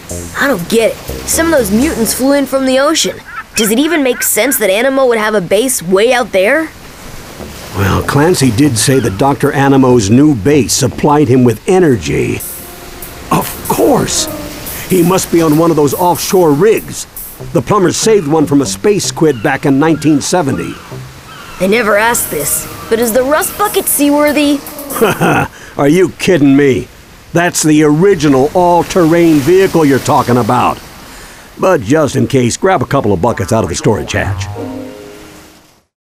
I don't get it. Some of those mutants flew in from the ocean. Does it even make sense that Animo would have a base way out there? Well, Clancy did say that Dr. Animo's new base supplied him with energy. Of course! He must be on one of those offshore rigs. The plumbers saved one from a space squid back in 1970. I never asked this, but is the Rust Bucket seaworthy? Haha, are you kidding me? That's the original all-terrain vehicle you're talking about. But just in case, grab a couple of buckets out of the storage hatch.